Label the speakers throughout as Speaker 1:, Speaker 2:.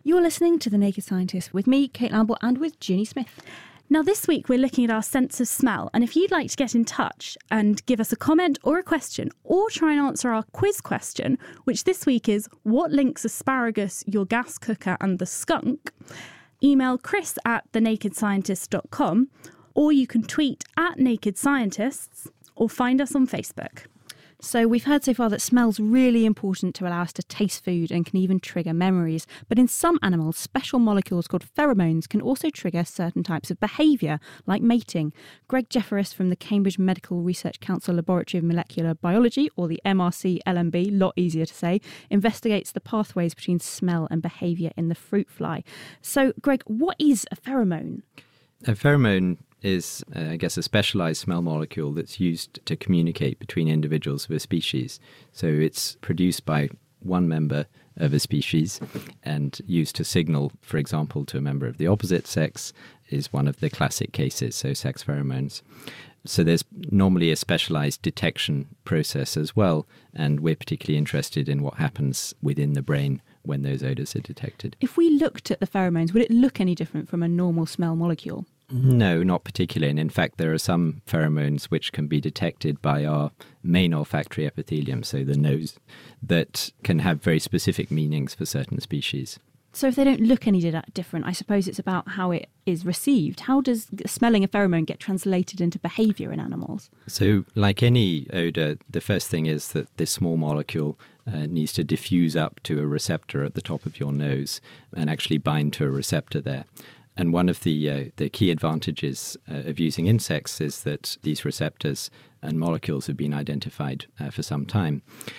Speaker 1: You're listening to The Naked Scientist with me, Kate Lamble, and with Ginny Smith.
Speaker 2: Now, this week we're looking at our sense of smell, and if you'd like to get in touch and give us a comment or a question, or try and answer our quiz question, which this week is, what links asparagus, your gas cooker and the skunk, email chris@thenakedscientist.com, or you can tweet @nakedscientists, or find us on Facebook.
Speaker 1: So we've heard so far that smell's really important to allow us to taste food and can even trigger memories. But in some animals, special molecules called pheromones can also trigger certain types of behaviour, like mating. Greg Jefferies from the Cambridge Medical Research Council Laboratory of Molecular Biology, or the MRC-LMB, lot easier to say, investigates the pathways between smell and behaviour in the fruit fly. So, Greg, what is a pheromone?
Speaker 3: A pheromone is, a specialised smell molecule that's used to communicate between individuals of a species. So it's produced by one member of a species and used to signal, for example, to a member of the opposite sex is one of the classic cases, so sex pheromones. So there's normally a specialised detection process as well, and we're particularly interested in what happens within the brain when those odours are detected.
Speaker 1: If we looked at the pheromones, would it look any different from a normal smell molecule?
Speaker 3: No, not particularly. And in fact, there are some pheromones which can be detected by our main olfactory epithelium, so the nose, that can have very specific meanings for certain species.
Speaker 1: So if they don't look any different, I suppose it's about how it is received. How does smelling a pheromone get translated into behaviour in animals?
Speaker 3: So like any odour, the first thing is that this small molecule needs to diffuse up to a receptor at the top of your nose and actually bind to a receptor there. And one of the key advantages of using insects is that these receptors and molecules have been identified for some time.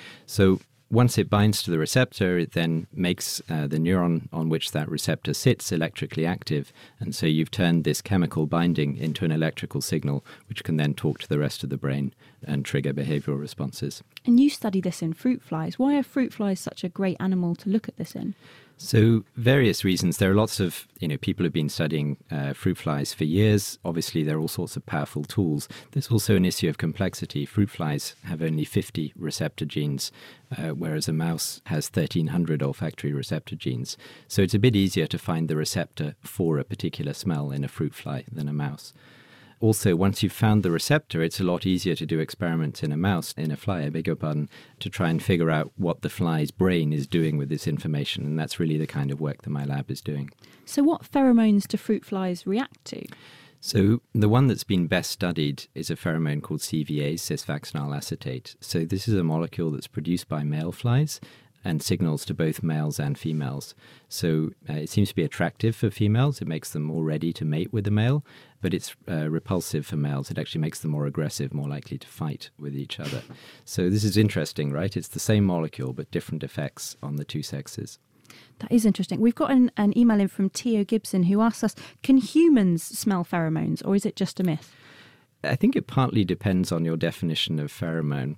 Speaker 3: So once it binds to the receptor, it then makes the neuron on which that receptor sits electrically active. And so you've turned this chemical binding into an electrical signal, which can then talk to the rest of the brain and trigger behavioural responses.
Speaker 1: And you study this in fruit flies. Why are fruit flies such a great animal to look at this in?
Speaker 3: So various reasons. There are lots of, people have been studying fruit flies for years. Obviously, there are all sorts of powerful tools. There's also an issue of complexity. Fruit flies have only 50 receptor genes, whereas a mouse has 1,300 olfactory receptor genes. So it's a bit easier to find the receptor for a particular smell in a fruit fly than a mouse. Also, once you've found the receptor, it's a lot easier to do experiments in a fly, to try and figure out what the fly's brain is doing with this information. And that's really the kind of work that my lab is doing.
Speaker 1: So what pheromones do fruit flies react to?
Speaker 3: So the one that's been best studied is a pheromone called CVA, cisvaccinyl acetate. So this is a molecule that's produced by male flies and signals to both males and females. So it seems to be attractive for females. It makes them more ready to mate with a male, but it's repulsive for males. It actually makes them more aggressive, more likely to fight with each other. So this is interesting, right? It's the same molecule, but different effects on the two sexes.
Speaker 1: That is interesting. We've got an email in from Theo Gibson who asks us, can humans smell pheromones, or is it just a myth?
Speaker 3: I think it partly depends on your definition of pheromone.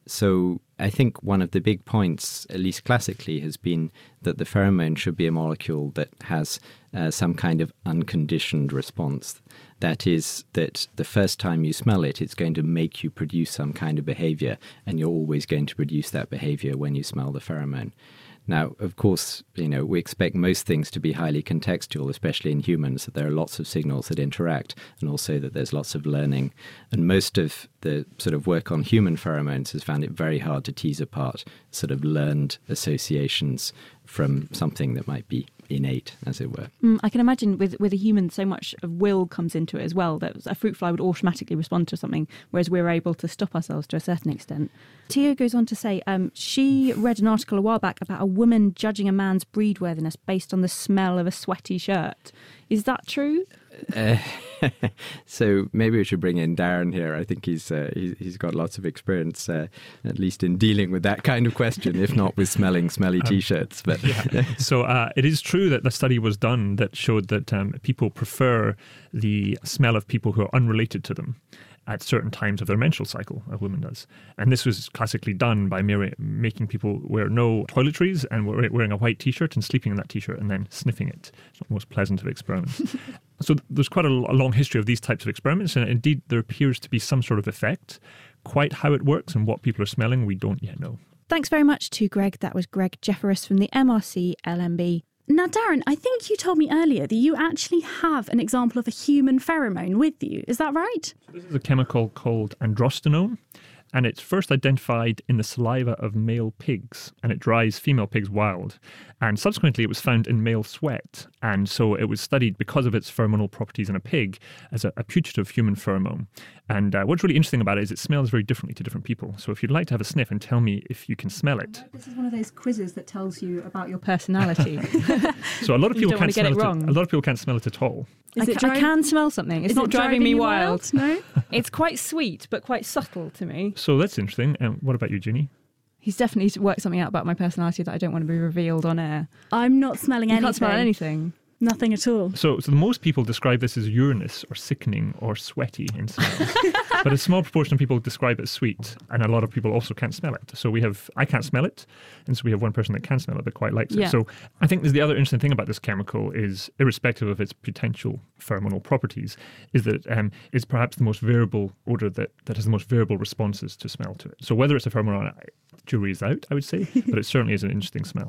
Speaker 3: So I think one of the big points, at least classically, has been that the pheromone should be a molecule that has some kind of unconditioned response. That is, that the first time you smell it, it's going to make you produce some kind of behavior, and you're always going to produce that behavior when you smell the pheromone. Now, of course, we expect most things to be highly contextual, especially in humans, that there are lots of signals that interact and also that there's lots of learning. And most of the sort of work on human pheromones has found it very hard to tease apart sort of learned associations from something that might be innate, as it were.
Speaker 1: I can imagine with a human, so much of will comes into it as well, that a fruit fly would automatically respond to something, whereas we're able to stop ourselves to a certain extent. Theo goes on to say she read an article a while back about a woman judging a man's breedworthiness based on the smell of a sweaty shirt. Is that true?
Speaker 3: So maybe we should bring in Darren here. I think he's got lots of experience, at least in dealing with that kind of question, if not with smelling smelly T-shirts. But
Speaker 4: So it is true that the study was done that showed that people prefer the smell of people who are unrelated to them at certain times of their menstrual cycle, a woman does. And this was classically done by making people wear no toiletries and wearing a white T-shirt and sleeping in that T-shirt and then sniffing it. It's not the most pleasant of experiments. So there's quite a long history of these types of experiments, and indeed there appears to be some sort of effect. Quite how it works and what people are smelling, we don't yet know.
Speaker 1: Thanks very much to Greg. That was Greg Jefferies from the MRC-LMB.
Speaker 2: Now, Darren, I think you told me earlier that you actually have an example of a human pheromone with you. Is that right?
Speaker 4: This is a chemical called androstenone, and it's first identified in the saliva of male pigs, and it drives female pigs wild. And subsequently, it was found in male sweat, and so it was studied because of its pheromonal properties in a pig as a putative human pheromone. And what's really interesting about it is it smells very differently to different people. So if you'd like to have a sniff and tell me if you can smell it.
Speaker 1: This is one of those quizzes that tells you about your personality.
Speaker 4: So a lot of people can't smell
Speaker 1: it wrong.
Speaker 4: A lot of people can't smell it at all.
Speaker 1: I can smell something. It's not driving me wild.
Speaker 2: No?
Speaker 1: It's quite sweet, but quite subtle to me.
Speaker 4: So that's interesting. And what about you, Ginny?
Speaker 1: He's definitely worked something out about my personality that I don't want to be revealed on air.
Speaker 2: I'm not smelling anything.
Speaker 1: You can't smell anything.
Speaker 2: Nothing at all.
Speaker 4: So most people describe this as urinous or sickening or sweaty in smell. But a small proportion of people describe it as sweet, and a lot of people also can't smell it. So I can't smell it, and so we have one person that can smell it but quite likes it. So I think there's the other interesting thing about this chemical is, irrespective of its potential pheromonal properties, is that it's perhaps the most variable odour that has the most variable responses to smell to it. So whether it's a pheromone or not, jury is out, I would say, but it certainly is an interesting smell.